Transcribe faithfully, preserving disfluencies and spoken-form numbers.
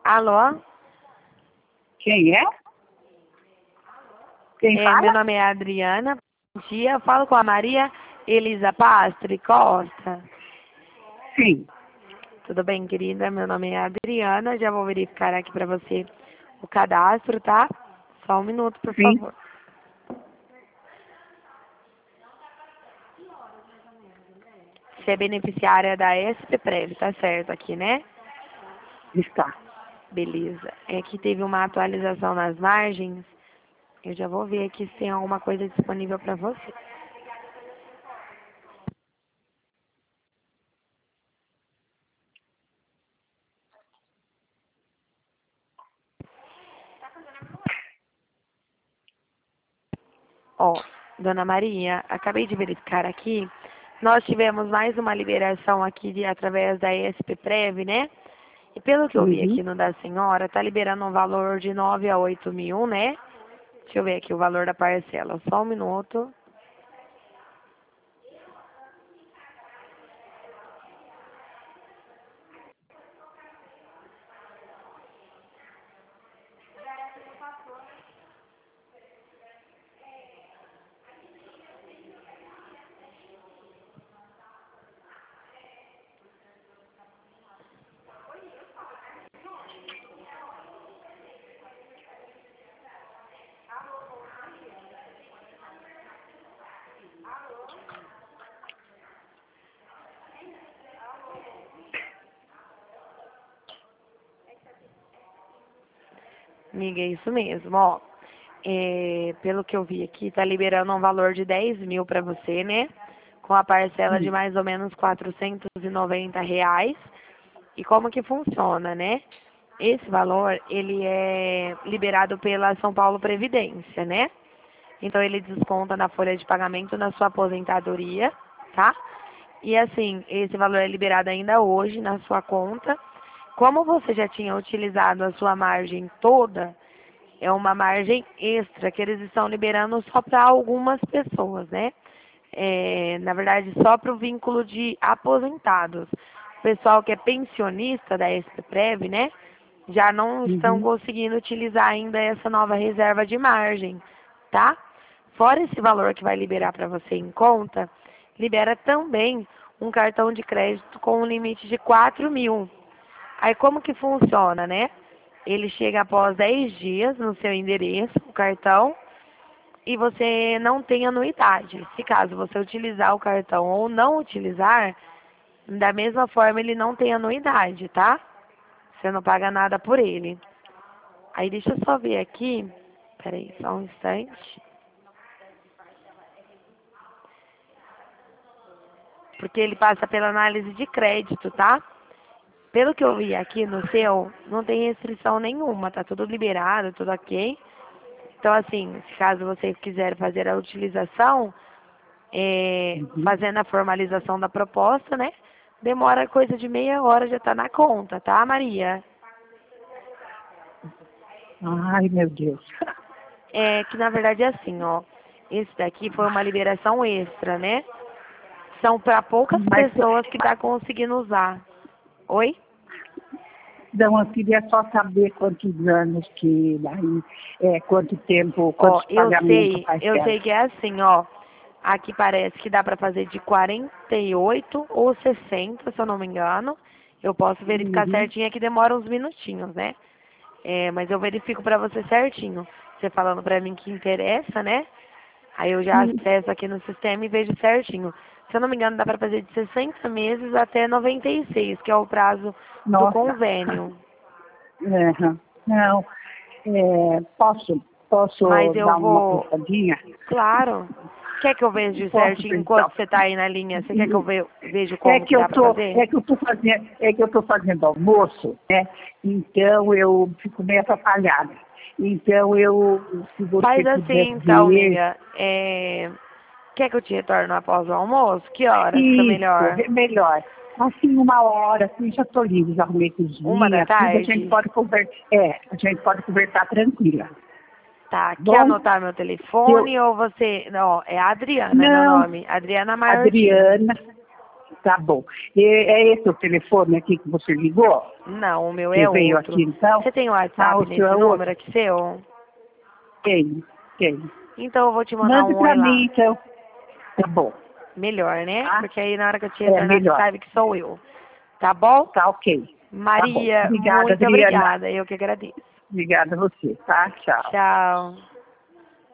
Alô? Quem é? Quem É, fala? meu nome é Adriana. Bom dia. Eu falo com a Maria Elisa Pastre Costa. Sim. Tudo bem, querida? Meu nome é Adriana. Já vou verificar aqui para você o cadastro, tá? Só um minuto, por Sim. favor. Você é beneficiária da S P Prev, tá certo aqui, né? Está. Beleza. É que teve uma atualização nas margens. Eu já vou ver aqui se tem alguma coisa disponível para você. Ó, Dona Maria, acabei de verificar aqui. Nós tivemos mais uma liberação aqui de, através da E S P Prev, né? E pelo que eu vi Uhum. aqui no da senhora, tá liberando um valor de nove a oito mil, né? Deixa eu ver aqui o valor da parcela. Só um minuto. Amiga, é isso mesmo, ó. É, pelo que eu vi aqui, tá liberando um valor de dez mil para você, né? Com a parcela de Sim. mais ou menos quatrocentos e noventa reais. E como que funciona, né? Esse valor, ele é liberado pela São Paulo Previdência, né? Então, ele desconta na folha de pagamento na sua aposentadoria, tá? E assim, esse valor é liberado ainda hoje na sua conta. Como você já tinha utilizado a sua margem toda, é uma margem extra que eles estão liberando só para algumas pessoas, né? É, na verdade, só para o vínculo de aposentados. O pessoal que é pensionista da S P Prev, né? Já não estão Uhum. conseguindo utilizar ainda essa nova reserva de margem, tá? Fora esse valor que vai liberar para você em conta, libera também um cartão de crédito com um limite de quatro mil. Aí como que funciona, né? Ele chega após dez dias no seu endereço, o cartão, e você não tem anuidade. Se caso você utilizar o cartão ou não utilizar, da mesma forma ele não tem anuidade, tá? Você não paga nada por ele. Aí deixa eu só ver aqui. Peraí, só um instante. Porque ele passa pela análise de crédito, tá? Pelo que eu vi aqui no seu, não tem restrição nenhuma, tá tudo liberado, tudo ok. Então, assim, se caso você quiser fazer a utilização, é, Uhum. fazendo a formalização da proposta, né? Demora coisa de meia hora, já tá na conta, tá, Maria? Ai, meu Deus. É que na verdade é assim, ó. Esse daqui foi uma liberação extra, né? São para poucas Mas, pessoas que tá conseguindo usar. Oi? não, eu queria só saber quantos anos que daí, é, quanto tempo, Ó, quantos eu pagamentos sei, eu parcela. sei que é assim, ó. Aqui parece que dá para fazer de quarenta e oito ou sessenta, se eu não me engano. Eu posso verificar Uhum. certinho, aqui demora uns minutinhos, né? É, mas eu verifico para você certinho. Você falando para mim que interessa, né? Aí eu já Sim. acesso aqui no sistema e vejo certinho. Se eu não me engano, dá para fazer de sessenta meses até noventa e seis, que é o prazo do Nossa. convênio. É, não, é, posso, Mas posso eu dar uma vou, pensadinha? claro. Quer que eu veja Posso certinho enquanto pensar? você está aí na linha? Você quer que eu ve- veja É como que que eu dá para tô, fazer? é que eu tô fazendo, é que eu tô fazendo almoço, né? Então eu fico meio atrapalhada. Então eu, se você Faz puder assim então, ver, amiga. É, quer que eu te retorne após o almoço? Que horas fica isso, melhor? é melhor. Assim, uma hora, assim, já tô livre, já arrumei Uma da cozinha, tudo, a gente tarde? pode conversar, é, a gente pode conversar tranquila. Tá, quer Bom, anotar meu eu, telefone ou você... Não, é Adriana, é meu não, nome. Adriana Maiortino. Adriana, tá bom. E é esse o telefone aqui que você ligou? Não, o meu Que é veio outro. aqui, então? Você tem o Ah, WhatsApp o nesse seu é número outro? aqui seu? Tenho, tenho. Então eu vou te mandar Mande um pra oi lá. mim, então. Tá bom. Melhor, né? Tá? Porque aí na hora que eu te É retornar, você melhor. sabe que sou eu. Tá bom? Tá ok. Tá bom. Maria, Obrigada, muito Adriana. obrigada. Eu que agradeço. Obrigada a você, tá? Tchau. Tchau.